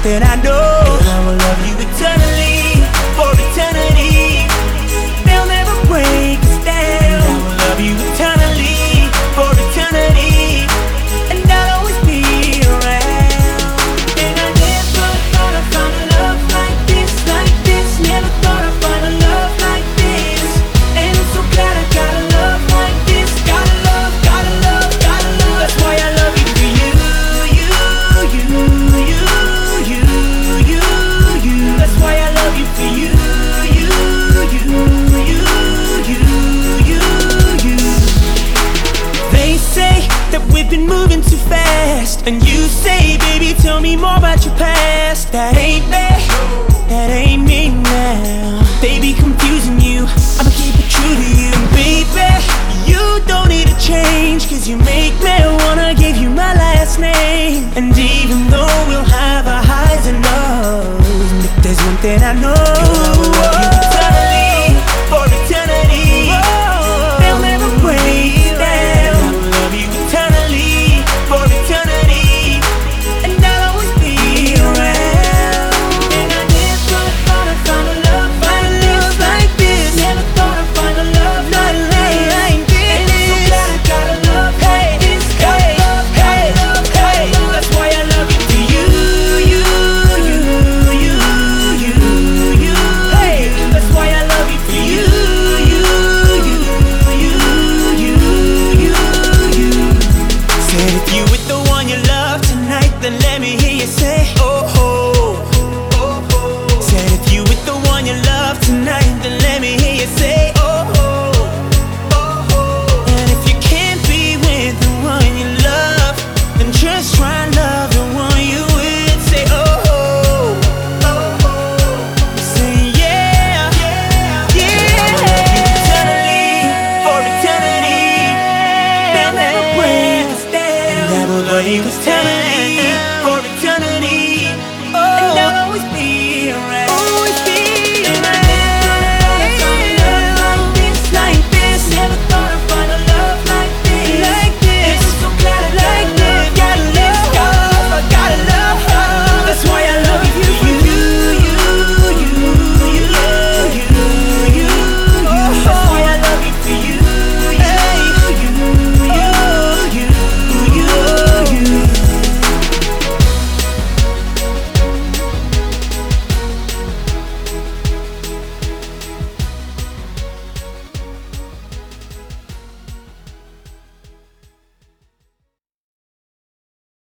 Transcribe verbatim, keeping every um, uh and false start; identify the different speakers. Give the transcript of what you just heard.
Speaker 1: thing I know. And I will love you eternally, for eternity. They'll never break us down. I will love you eternally, for eternity. And I'll always be around. And I never thought I'd find a love like this, like this. Never thought I'd find a love like this. And I'm so glad I got a love like this. Gotta love, gotta love, gotta love. That's why I love you for you, you, you, you, you, you, you. That's why I love you for you, you, you, you, you, you, you. They say that we've been moving too fast, and you say, baby, tell me more about your past. That ain't me, that ain't me now. They be confusing you, I'ma keep it true to you. And baby, you don't need to change, cause you make me wanna give you my last name. And even though we'll have our highs and lows, there's one thing I know.